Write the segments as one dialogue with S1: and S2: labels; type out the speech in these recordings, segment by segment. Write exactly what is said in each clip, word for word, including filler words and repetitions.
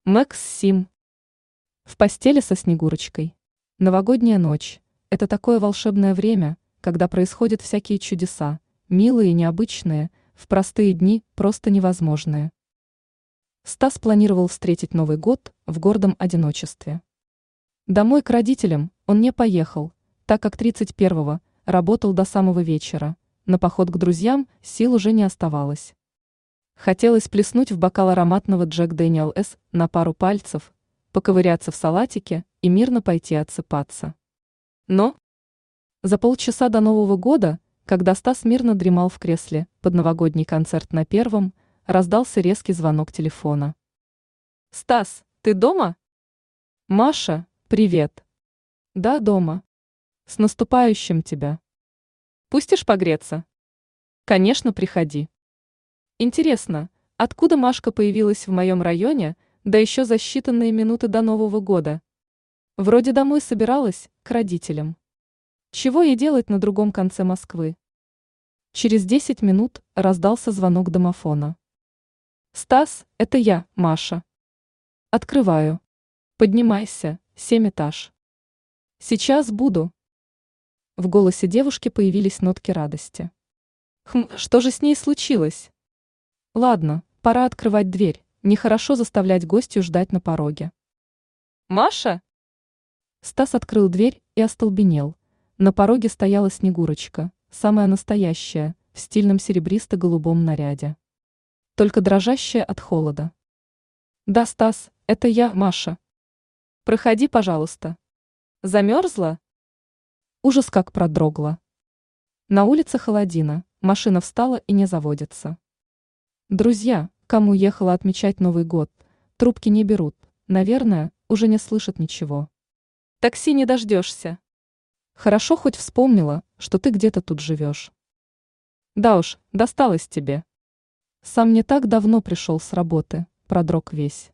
S1: Мэкс Сим. В постели со Снегурочкой. Новогодняя ночь – это такое волшебное время, когда происходят всякие чудеса, милые и необычные, в простые дни просто невозможные. Стас планировал встретить Новый год в гордом одиночестве. Домой к родителям он не поехал, так как тридцать первого работал до самого вечера, на поход к друзьям сил уже не оставалось. Хотелось плеснуть в бокал ароматного Джек Дэниэлс на пару пальцев, поковыряться в салатике и мирно пойти отсыпаться. Но за полчаса до Нового года, когда Стас мирно дремал в кресле под новогодний концерт на Первом, раздался резкий звонок телефона. «Стас, ты дома?» «Маша, привет!» «Да, дома. С наступающим тебя!» «Пустишь погреться?» «Конечно, приходи!» Интересно, откуда Машка появилась в моем районе, да еще за считанные минуты до Нового года? Вроде домой собиралась, к родителям. Чего ей делать на другом конце Москвы? Через десять минут раздался звонок домофона. «Стас, это я, Маша». «Открываю. Поднимайся, семь этаж». «Сейчас буду». В голосе девушки появились нотки радости. Хм, что же с ней случилось? Ладно, пора открывать дверь, нехорошо заставлять гостью ждать на пороге. «Маша?» Стас открыл дверь и остолбенел. На пороге стояла Снегурочка, самая настоящая, в стильном серебристо-голубом наряде. Только дрожащая от холода. «Да, Стас, это я, Маша. Проходи, пожалуйста. Замерзла?» Ужас как продрогла. На улице холодина, машина встала и не заводится. Друзья, кому ехала отмечать Новый год, трубки не берут, наверное, уже не слышат ничего. «Такси не дождешься». «Хорошо хоть вспомнила, что ты где-то тут живешь». «Да уж, досталось тебе. Сам не так давно пришел с работы, продрог весь.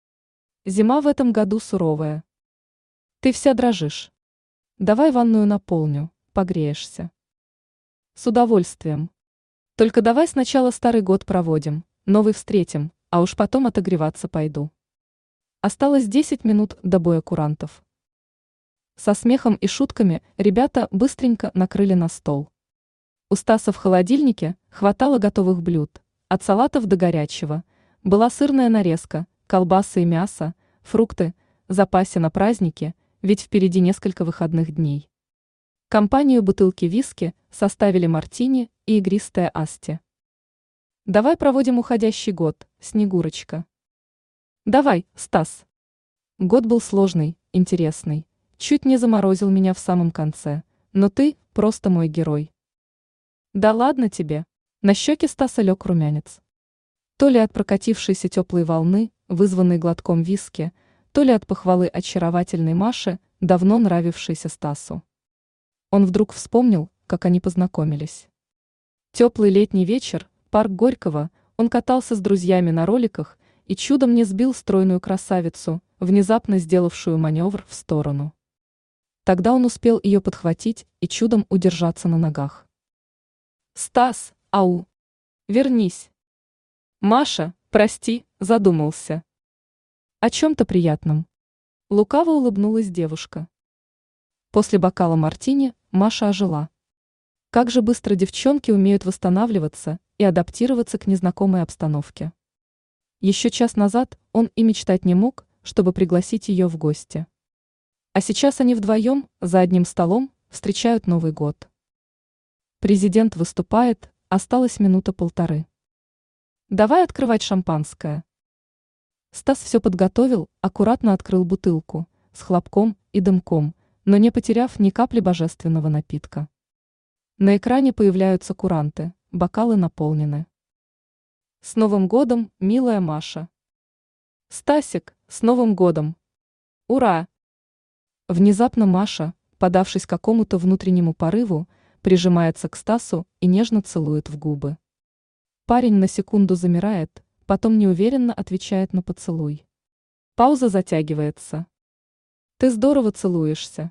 S1: Зима в этом году суровая. Ты вся дрожишь. Давай ванную наполню, погреешься». «С удовольствием. Только давай сначала Старый год проводим, новый встретим, а уж потом отогреваться пойду». Осталось десять минут до боя курантов. Со смехом и шутками ребята быстренько накрыли на стол. У Стаса в холодильнике хватало готовых блюд, от салатов до горячего. Была сырная нарезка, колбасы и мясо, фрукты, в запасе на праздники, ведь впереди несколько выходных дней. Компанию бутылки виски составили мартини и игристая асти. «Давай проводим уходящий год, Снегурочка». «Давай, Стас». Год был сложный, интересный, чуть не заморозил меня в самом конце, но ты просто мой герой. «Да ладно тебе». На щеке Стаса лег румянец. То ли от прокатившейся теплой волны, вызванной глотком виски, то ли от похвалы очаровательной Маши, давно нравившейся Стасу. Он вдруг вспомнил, как они познакомились. Теплый летний вечер, парк Горького, он катался с друзьями на роликах и чудом не сбил стройную красавицу, внезапно сделавшую маневр в сторону. Тогда он успел ее подхватить и чудом удержаться на ногах. «Стас, ау! Вернись!» «Маша, прости, задумался». «О чем-то приятном». Лукаво улыбнулась девушка. После бокала мартини Маша ожила. Как же быстро девчонки умеют восстанавливаться и адаптироваться к незнакомой обстановке. Еще час назад он и мечтать не мог, чтобы пригласить ее в гости. А сейчас они вдвоем, за одним столом, встречают Новый год. Президент выступает, осталась минута-полторы. «Давай открывать шампанское». Стас все подготовил, аккуратно открыл бутылку, с хлопком и дымком, но не потеряв ни капли божественного напитка. На экране появляются куранты, бокалы наполнены. «С Новым годом, милая Маша!» «Стасик, с Новым годом!» «Ура!» Внезапно Маша, подавшись какому-то внутреннему порыву, прижимается к Стасу и нежно целует в губы. Парень на секунду замирает, потом неуверенно отвечает на поцелуй. Пауза затягивается. «Ты здорово целуешься.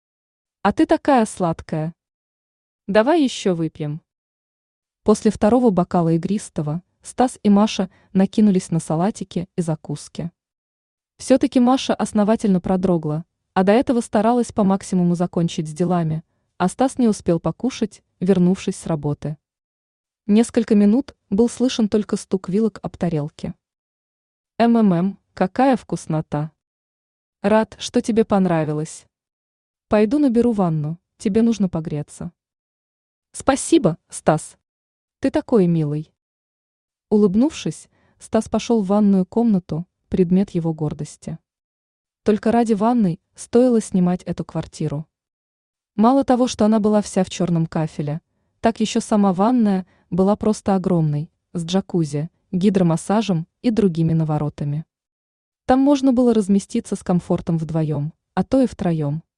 S1: А ты такая сладкая. Давай еще выпьем». После второго бокала игристого Стас и Маша накинулись на салатики и закуски. Все-таки Маша основательно продрогла, а до этого старалась по максимуму закончить с делами, а Стас не успел покушать, вернувшись с работы. Несколько минут был слышен только стук вилок об тарелки. «МММ, какая вкуснота! Рад, что тебе понравилось. Пойду наберу ванну, тебе нужно погреться». «Спасибо, Стас. Ты такой милый». Улыбнувшись, Стас пошел в ванную комнату, предмет его гордости. Только ради ванной стоило снимать эту квартиру. Мало того, что она была вся в черном кафеле, так еще сама ванная была просто огромной, с джакузи, гидромассажем и другими наворотами. Там можно было разместиться с комфортом вдвоем, а то и втроем.